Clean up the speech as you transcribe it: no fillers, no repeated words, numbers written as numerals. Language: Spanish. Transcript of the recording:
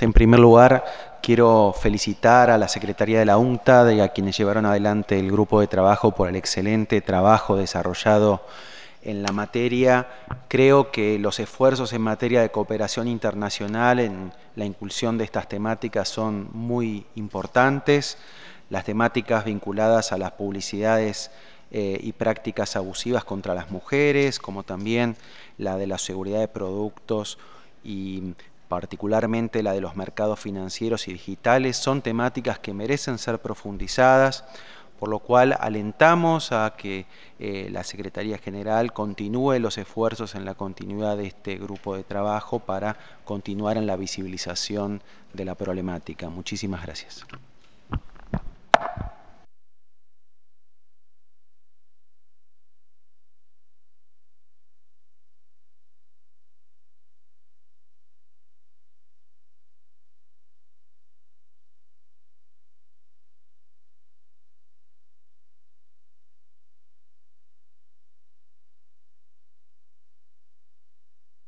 En primer lugar, quiero felicitar a la Secretaría de la UNCTAD y a quienes llevaron adelante el grupo de trabajo por el excelente trabajo desarrollado en la materia. Creo que los esfuerzos en materia de cooperación internacional en la inclusión de estas temáticas son muy importantes. Las temáticas vinculadas a las publicidades y prácticas abusivas contra las mujeres, como también la de la seguridad de productos y particularmente la de los mercados financieros y digitales, son temáticas que merecen ser profundizadas, por lo cual alentamos a que la Secretaría General continúe los esfuerzos en la continuidad de este grupo de trabajo para continuar en la visibilización de la problemática. Muchísimas gracias.